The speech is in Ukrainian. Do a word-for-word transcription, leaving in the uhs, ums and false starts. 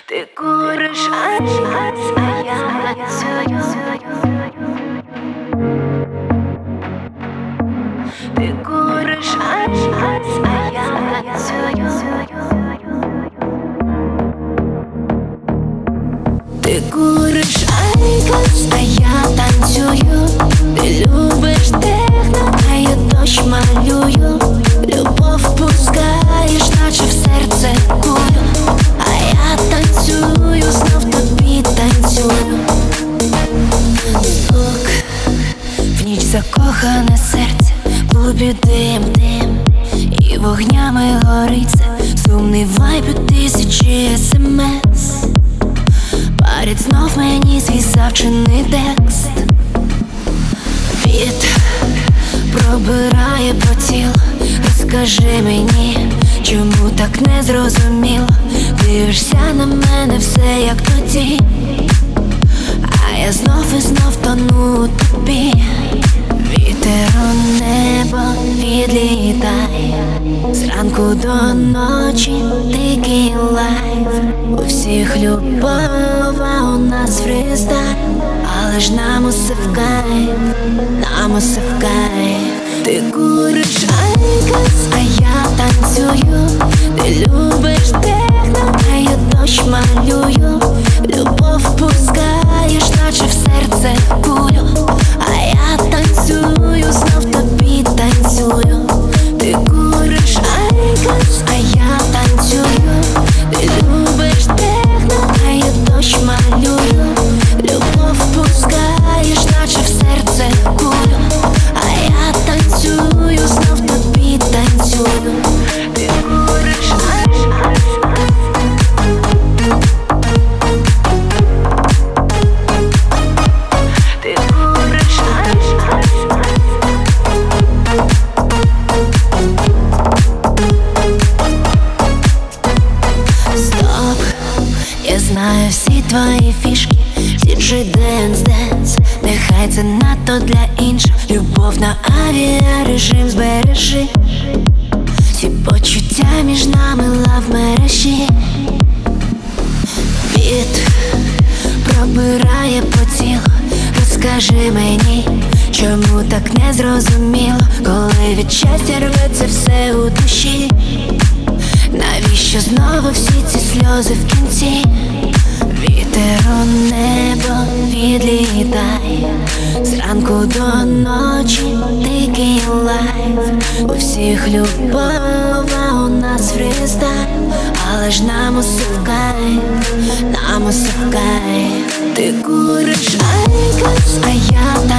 Ты куришь айс, а я танцую. Ты куришь айс, а я танцую. Ты куришь айкос, а я танцую. Ты любишь техно, а я дождь малюю. Любовь пускаешь, наче в серце кулю. А я танцюю, знов тобі танцюю. Звук, в ніч закохане серце, в клубі дим, дим, і вогнями гориться. Сумний вайб у тисячі смс. Парить знов мені свій завчений текст. Біт пробирає по тілу. Розкажи мені, чому так незрозуміло. Дивишся на мене все як тоді, а я знов і знов тону у тобі. Вітер у небо відлітає, зранку до ночі дикий лайф. У всіх любов, а у нас фрістайл. Але ж нам усе в кайф, нам усе в кайф. Ти куриш айкос, а я танцюю. Ти любиш техно, а я дощ малюю. Любов пускаєш, наче в серце кулю. А я танцюю, знов тобі танцюю. Ти куриш айкос, а я танцюю. Ти любиш техно, а я дощ малюю. Любов пускаєш, наче в серце кулю. А я танцюю, знов тобі танцюю. Ти куриш айкос. Ти куриш айкос. Стоп, я знаю всі твої фішки. Діджей денс, денс, нехай це надто для інших. Любов на авіарежим збережи. Ці почуття між нами лав мережі. Біт пробирає по тілу. Розкажи мені, чому так незрозуміло. Коли від щастя рветься все у душі. Навіщо знову всі ці сльози в кінці? Вітер у небо відлітає, зранку до ночі дикий лайф. У всіх любов, а у нас фрістайл. Але ж нам усе в кайф, нам усе в кайф. Ти куриш айкос, а я